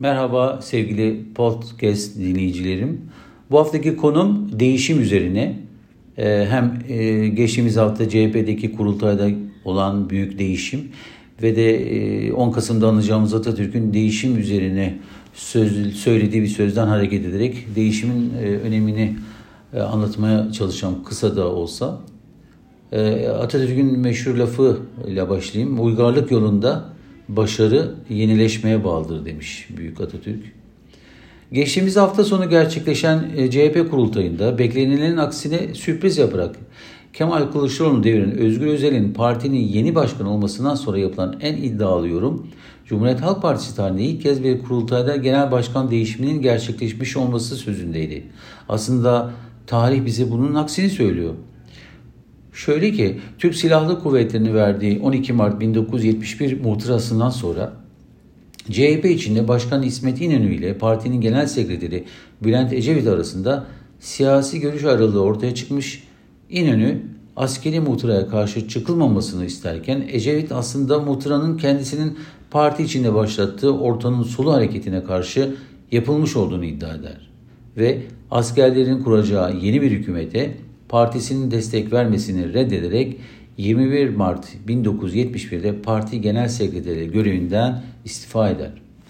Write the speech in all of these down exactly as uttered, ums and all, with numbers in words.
Merhaba sevgili podcast dinleyicilerim. Bu haftaki konum değişim üzerine. Ee, hem e, geçtiğimiz hafta C H P'deki kurultayda olan büyük değişim ve de e, on Kasım'da anacağımız Atatürk'ün değişim üzerine söz, söylediği bir sözden hareket ederek değişimin e, önemini e, anlatmaya çalışacağım, kısa da olsa. E, Atatürk'ün meşhur lafıyla başlayayım. Uygarlık yolunda başarı yenileşmeye bağlıdır demiş Büyük Atatürk. Geçtiğimiz hafta sonu gerçekleşen C H P kurultayında beklenilenin aksine sürpriz yaparak Kemal Kılıçdaroğlu deviren Özgür Özel'in partinin yeni başkan olmasından sonra yapılan en iddialı yorum, Cumhuriyet Halk Partisi tarihinde ilk kez bir kurultayda genel başkan değişiminin gerçekleşmiş olması sözündeydi. Aslında tarih bize bunun aksini söylüyor. Şöyle ki, Türk Silahlı Kuvvetleri'nin verdiği on iki Mart bin dokuz yüz yetmiş bir muhtırasından sonra C H P içinde Başkan İsmet İnönü ile partinin genel sekreteri Bülent Ecevit arasında siyasi görüş ayrılığı ortaya çıkmış. İnönü askeri muhtıraya karşı çıkılmamasını isterken Ecevit aslında muhtıranın kendisinin parti içinde başlattığı ortanın solu hareketine karşı yapılmış olduğunu iddia eder. Ve askerlerin kuracağı yeni bir hükümete partisinin destek vermesini reddederek yirmi bir Mart bin dokuz yüz yetmiş bir'de parti genel sekreteri görevinden istifa eder.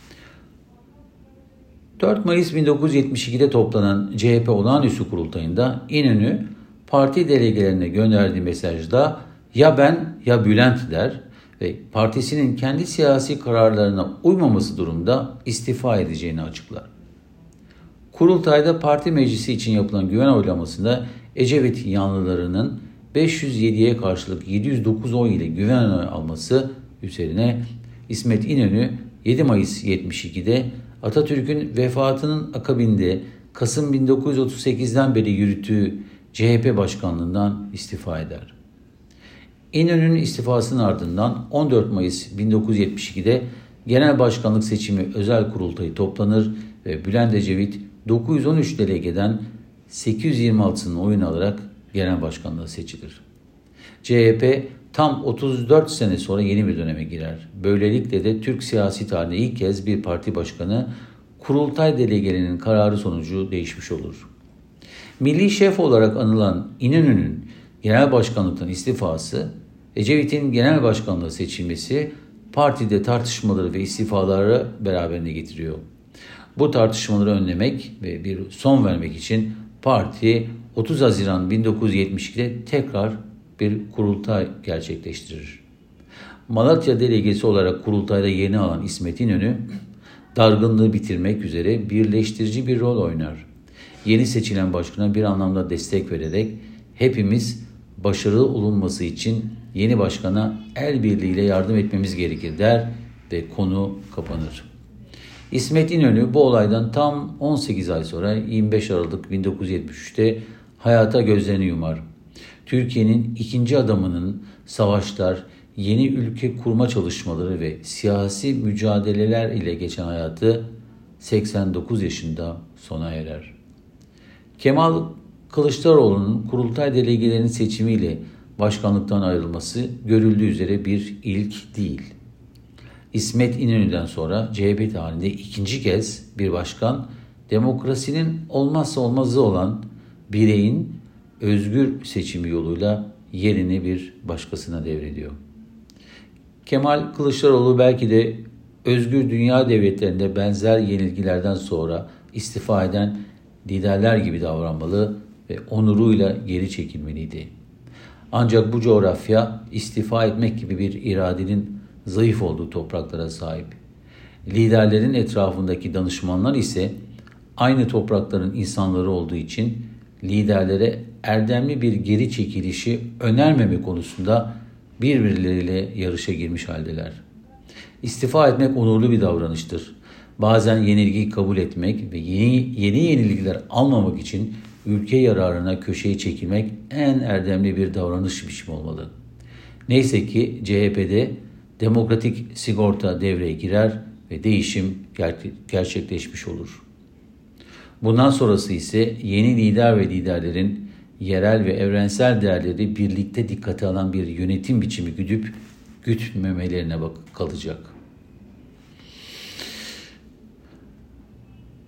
dört Mayıs bin dokuz yüz yetmiş iki'de toplanan C H P olağanüstü kurultayında İnönü parti delegelerine gönderdiği mesajda ya ben ya Bülent der ve partisinin kendi siyasi kararlarına uymaması durumda istifa edeceğini açıklar. Kurultayda parti meclisi için yapılan güven oylamasında Ecevit yanlılarının beş yüz yedi'ye karşılık yedi yüz dokuz oy ile güven oy alması üzerine İsmet İnönü yedi Mayıs yetmiş iki'de Atatürk'ün vefatının akabinde Kasım bin dokuz yüz otuz sekiz'den beri yürüttüğü C H P başkanlığından istifa eder. İnönü'nün istifasının ardından on dört Mayıs bin dokuz yüz yetmiş iki'de genel başkanlık seçimi özel kurultayı toplanır ve Bülent Ecevit dokuz yüz on üç delegeden sekiz yüz yirmi altı'sının oyunu alarak genel başkanlığa seçilir. C H P tam otuz dört sene sonra yeni bir döneme girer. Böylelikle de Türk siyasi tarihinde ilk kez bir parti başkanı kurultay delegelerinin kararı sonucu değişmiş olur. Milli şef olarak anılan İnönü'nün genel başkanlıktan istifası, Ecevit'in genel başkanlığa seçilmesi partide tartışmaları ve istifaları beraberine getiriyor. Bu tartışmaları önlemek ve bir son vermek için parti otuz Haziran bin dokuz yüz yetmiş iki'de tekrar bir kurultay gerçekleştirir. Malatya delegesi olarak kurultayda yerini alan İsmet İnönü, dargınlığı bitirmek üzere birleştirici bir rol oynar. Yeni seçilen başkana bir anlamda destek vererek hepimiz başarılı olunması için yeni başkana el birliğiyle yardım etmemiz gerekir der ve konu kapanır. İsmet İnönü bu olaydan tam on sekiz ay sonra yirmi beş Aralık bin dokuz yüz yetmiş üç'te hayata gözlerini yumar. Türkiye'nin ikinci adamının savaşlar, yeni ülke kurma çalışmaları ve siyasi mücadeleler ile geçen hayatı seksen dokuz yaşında sona erer. Kemal Kılıçdaroğlu'nun kurultay delegelerinin seçimiyle başkanlıktan ayrılması görüldüğü üzere bir ilk değil. İsmet İnönü'den sonra C H P tarihinde ikinci kez bir başkan, demokrasinin olmazsa olmazı olan bireyin özgür seçimi yoluyla yerini bir başkasına devrediyor. Kemal Kılıçdaroğlu belki de özgür dünya devletlerinde benzer yenilgilerden sonra istifa eden liderler gibi davranmalı ve onuruyla geri çekilmeliydi. Ancak bu coğrafya istifa etmek gibi bir iradenin zayıf olduğu topraklara sahip. Liderlerin etrafındaki danışmanlar ise aynı toprakların insanları olduğu için liderlere erdemli bir geri çekilişi önermeme konusunda birbirleriyle yarışa girmiş haldeler. İstifa etmek onurlu bir davranıştır. Bazen yenilgiyi kabul etmek ve yeni, yeni yenilgiler almamak için ülke yararına köşeye çekilmek en erdemli bir davranış biçimi olmalı. Neyse ki C H P'de demokratik sigorta devreye girer ve değişim ger- gerçekleşmiş olur. Bundan sonrası ise yeni lider ve liderlerin yerel ve evrensel değerleri birlikte dikkate alan bir yönetim biçimi güdüp gütmemelerine bak kalacak.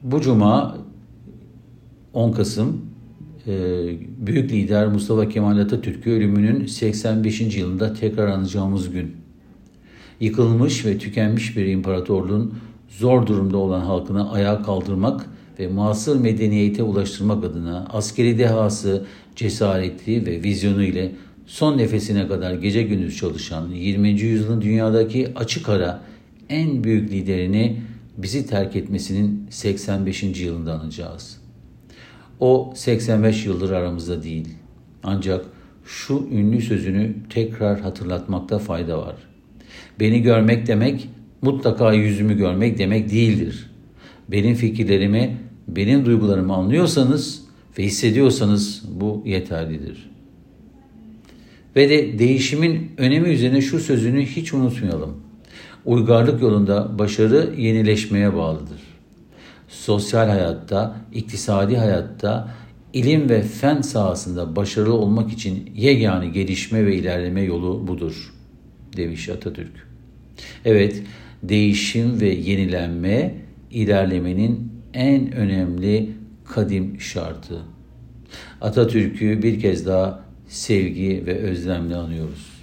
Bu cuma on Kasım büyük lider Mustafa Kemal Atatürk'ü ölümünün seksen beşinci yılında tekrar anacağımız gün. Yıkılmış ve tükenmiş bir imparatorluğun zor durumda olan halkını ayağa kaldırmak ve muasır medeniyete ulaştırmak adına askeri dehası, cesareti ve vizyonu ile son nefesine kadar gece gündüz çalışan yirminci yüzyılın dünyadaki açık ara en büyük liderini bizi terk etmesinin seksen beşinci yılında anacağız. O seksen beş yıldır aramızda değil. Ancak şu ünlü sözünü tekrar hatırlatmakta fayda var. Beni görmek demek mutlaka yüzümü görmek demek değildir. Benim fikirlerimi, benim duygularımı anlıyorsanız ve hissediyorsanız bu yeterlidir. Ve de değişimin önemi üzerine şu sözünü hiç unutmayalım. Uygarlık yolunda başarı yenileşmeye bağlıdır. Sosyal hayatta, iktisadi hayatta, ilim ve fen sahasında başarılı olmak için yegane gelişme ve ilerleme yolu budur, demiş Atatürk. Evet, değişim ve yenilenme, ilerlemenin en önemli kadim şartı. Atatürk'ü bir kez daha sevgi ve özlemle anıyoruz.